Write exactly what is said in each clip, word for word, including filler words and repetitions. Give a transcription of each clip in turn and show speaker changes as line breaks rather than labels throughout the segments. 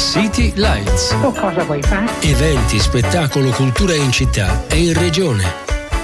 City Lights.
O cosa vuoi fare?
Eventi, spettacolo, cultura in città e in regione.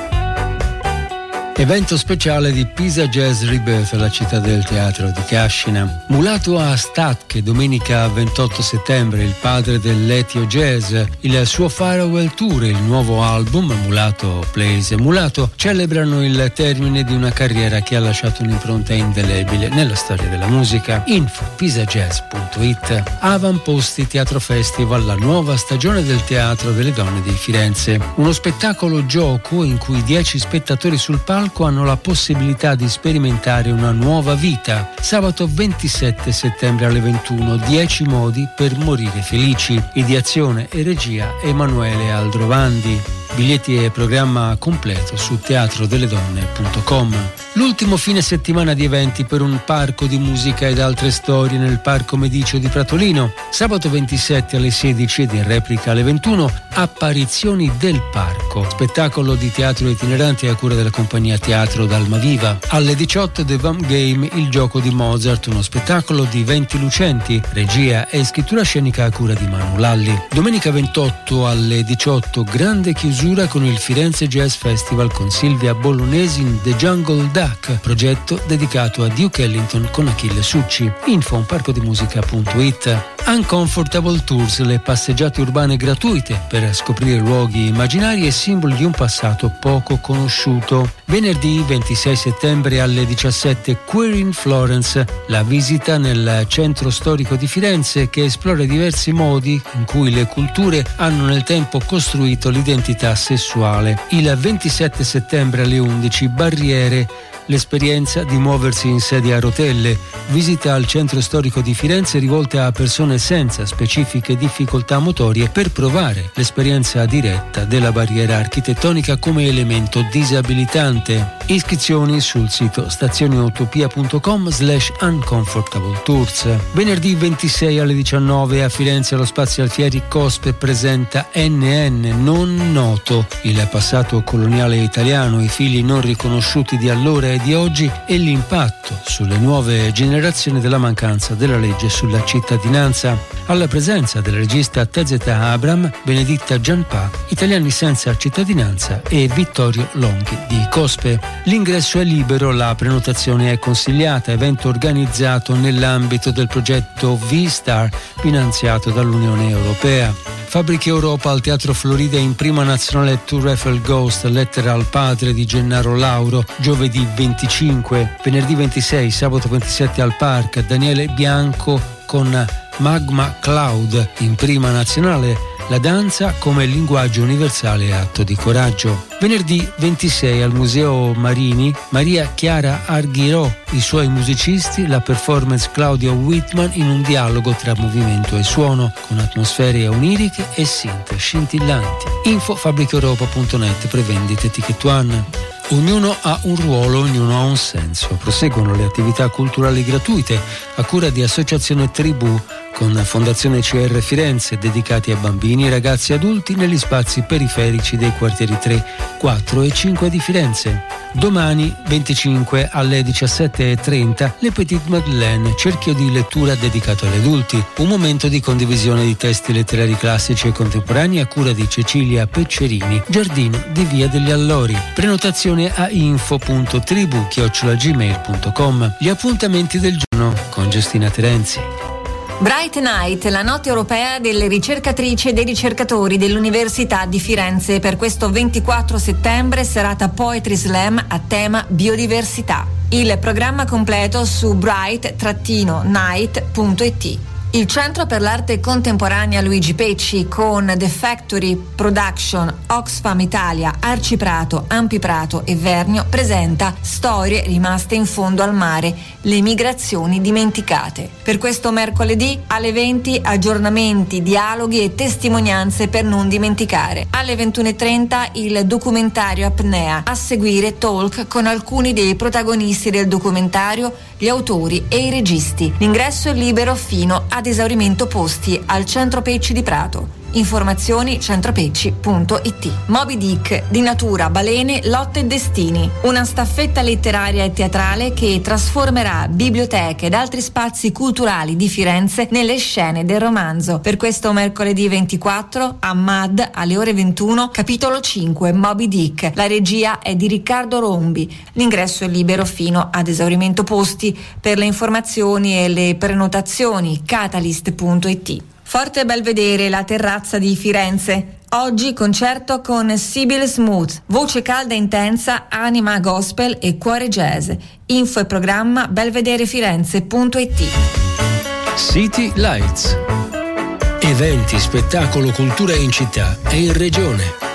Evento speciale di Pisa Jazz Rebirth alla Città del Teatro di Cascina. Mulato a Statke, domenica ventotto settembre, il padre dell'Etio Jazz, il suo farewell tour, il nuovo album Mulato Plays e Mulato celebrano il termine di una carriera che ha lasciato un'impronta indelebile nella storia della musica. Info pisajazz punto it. Avamposti Teatro Festival, la nuova stagione del Teatro delle Donne di Firenze. Uno spettacolo gioco in cui dieci spettatori sul palco hanno la possibilità di sperimentare una nuova vita. Sabato ventisette settembre alle ventuno, dieci modi per morire felici. Ideazione e regia Emanuele Aldrovandi. Biglietti e programma completo su teatro delle donne punto com. L'ultimo fine settimana di eventi per un parco di musica ed altre storie nel Parco Medicio di Pratolino. Sabato ventisette alle sedici ed in replica alle ventuno, Apparizioni del Parco, spettacolo di teatro itinerante a cura della compagnia Teatro d'Almaviva. Alle diciotto The Vam Game, il gioco di Mozart, uno spettacolo di venti lucenti, regia e scrittura scenica a cura di Manu Lalli. Domenica ventotto alle diciotto, grande chiusura con il Firenze Jazz Festival con Silvia Bolognesi in The Jungle Duck, progetto dedicato a Duke Ellington con Achille Succi. Info parcodimusica punto it. Uncomfortable Tours, le passeggiate urbane gratuite per scoprire luoghi immaginari e simboli di un passato poco conosciuto. Venerdì ventisei settembre alle diciassette, Queer in Florence, la visita nel centro storico di Firenze che esplora diversi modi in cui le culture hanno nel tempo costruito l'identità sessuale. Il ventisette settembre alle undici, Barriere, l'esperienza di muoversi in sedia a rotelle, visita al centro storico di Firenze rivolta a persone senza specifiche difficoltà motorie per provare l'esperienza diretta della barriera architettonica come elemento disabilitante. Iscrizioni sul sito stazioneutopia punto com slash uncomfortable tours. Venerdì ventisei alle diciannove a Firenze lo Spazio Alfieri Cospe presenta N N non noto, il passato coloniale italiano, i figli non riconosciuti di allora e di oggi e l'impatto sulle nuove generazioni della mancanza della legge sulla cittadinanza. Alla presenza del regista Tezeta Abram, Beneditta Gianpà, Italiani senza cittadinanza e Vittorio Longhi di Cospe. L'ingresso è libero, la prenotazione è consigliata, evento organizzato nell'ambito del progetto V-Star finanziato dall'Unione Europea. Fabbriche Europa al Teatro Florida in prima nazionale Tour Eiffel Ghost, lettera al padre di Gennaro Lauro, giovedì venticinque, venerdì ventisei, sabato ventisette al Park, Daniele Bianco con Magma Cloud in prima nazionale, la danza come linguaggio universale e atto di coraggio. Venerdì ventisei al Museo Marini, Maria Chiara Arghirò, i suoi musicisti, la performance Claudio Whitman in un dialogo tra movimento e suono, con atmosfere oniriche e synth scintillanti. Info fabbrica europa punto net, prevendite Ticket One. Ognuno ha un ruolo, ognuno ha un senso. Proseguono le attività culturali gratuite a cura di Associazione Tribù con Fondazione C R Firenze, dedicati a bambini, ragazzi e adulti negli spazi periferici dei quartieri tre, quattro e cinque di Firenze. Domani venticinque alle diciassette e trenta Le Petite Madeleine, cerchio di lettura dedicato agli adulti, un momento di condivisione di testi letterari classici e contemporanei a cura di Cecilia Peccerini, giardino di Via degli Allori. Prenotazione a info punto tribù chiocciola gmail punto com. Gli appuntamenti del giorno con Giustina Terenzi.
Bright Night, la notte europea delle ricercatrici e dei ricercatori dell'Università di Firenze. Per questo ventiquattro settembre, serata Poetry Slam a tema biodiversità. Il programma completo su bright night punto it. Il Centro per l'Arte Contemporanea Luigi Pecci con The Factory Production, Oxfam Italia, Arciprato, Ampiprato e Vernio presenta Storie rimaste in fondo al mare, le migrazioni dimenticate. Per questo mercoledì alle venti aggiornamenti, dialoghi e testimonianze per non dimenticare. Alle ventuno e trenta il documentario Apnea, a seguire talk con alcuni dei protagonisti del documentario, gli autori e i registi. L'ingresso è libero fino ad esaurimento posti al Centro Pecci di Prato. Informazioni centropecci punto it. Moby Dick, di natura, balene, lotte e destini. Una staffetta letteraria e teatrale che trasformerà biblioteche ed altri spazi culturali di Firenze nelle scene del romanzo. Per questo mercoledì ventiquattro a M A D alle ore ventuno, capitolo cinque, Moby Dick. La regia è di Riccardo Rombi. L'ingresso è libero fino ad esaurimento posti. Per le informazioni e le prenotazioni catalyst punto it. Forte Belvedere, la terrazza di Firenze. Oggi concerto con Sibyl Smooth, voce calda e intensa, anima gospel e cuore jazz. Info e programma belvederefirenze punto it.
City Lights. Eventi, spettacolo, cultura in città e in regione.